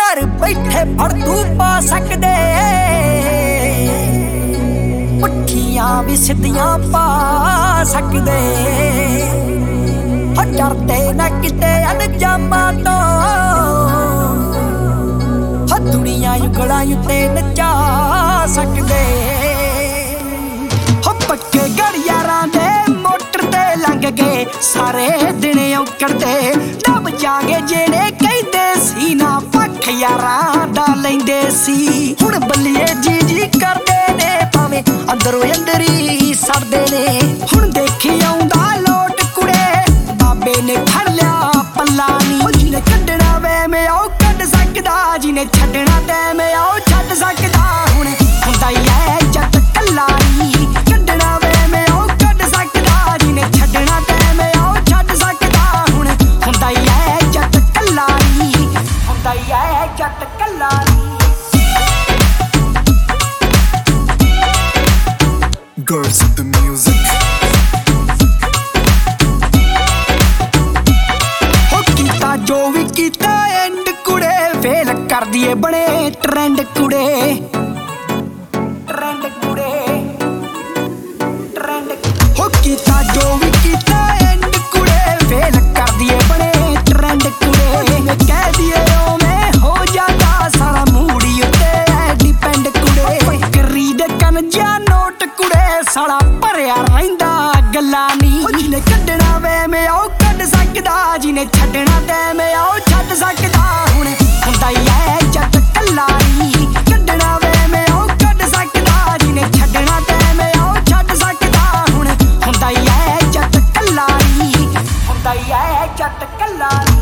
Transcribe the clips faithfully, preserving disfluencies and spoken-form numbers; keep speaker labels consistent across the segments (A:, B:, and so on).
A: घर बैठे फड़ तू पा सकदे पुट्ठियां भी सिद्धियां पा सकदे डरते ना किते अनजामां तो दुनिया युगड़ा युते नचा सकदे हो पक्के गड़ियारां दे मोटर ते लंघ के सारे दिन औकड़दे दब जागे जेड़े कहंदे सी ना पख यारां दा लैंदे सी हुण बल्लिए जी जी करदे ने भावें अंदरों अंदरी सड़दे ने हुण देखी आउंदा लोट कुड़े बाबे ने फड़ लिया पल्ला नी जिने कड्डना वे मैं ओ कड्ड सकदा जिने छड्डना ते मैं ओ छड्ड सकदा हुण हुंदा ही ऐ जट कल्ला नी कड्डना वे मैं ओ कड्ड सकदा जिने छड्डना ते मैं ओ छड्ड सकदा हुण हुंदा ही ऐ जट कल्ला नी हुंदा ही ऐ जट कल्ला नी
B: Girls with the music
A: जो भी कीता एंड कुड़े फेल कर दिए बड़े ट्रेंड कुड़े ट्रेंड कुड़े ट्रेंड हो कीता जो भी कीता एंड कुड़े फेल कर दिए बड़े ट्रेंड कुड़े कह दिए ओ मैं हो जाता सारा मूडी उत्ते डिपेंड कुड़े करी दे कन जा नोट कुड़े साला भरिया रहिंदा गल्ला नी जिने कड्डना वे मैं ओ कड्ड सकदा जिने छड्डना ते मैं ओ छड्ड सकदा हुण हुंदा ही ऐ जट कल्ला नी कड्डना वे मैं ओ कड्ड सकदा जिने छड्डना ते मैं ओ छड्ड सकदा हुण हुंदा ही ऐ जट कल्ला नी हुंदा ही ऐ जट कल्ला नी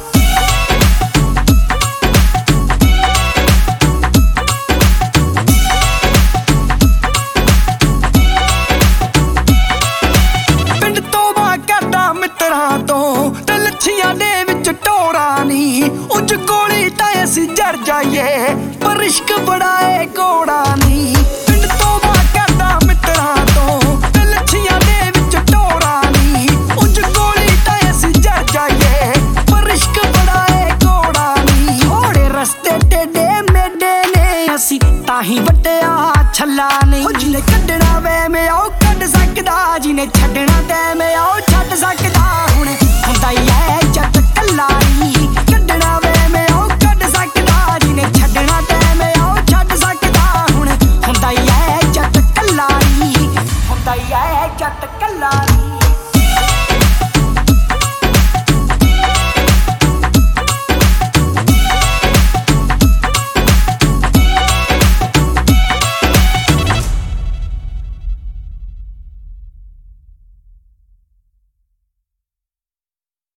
A: उज गोली तां असीं जर जाइए पर इश्क बड़ा है घोड़ा नी पिंड तो बाहर करदा मित्तरां तो ते लच्छियां दे विच टोरा नी उज गोली तां असीं जर जाइए पर इश्क बड़ा है घोड़ा नी थोड़े रस्ते टेढ़े मेढे ने असीं ताहीं वड्डिया छल्ला नी जिने कड्डना वे मैं ओ कड्ड सकदा जिने छड्डना ते मैं ओ छड्ड सकदा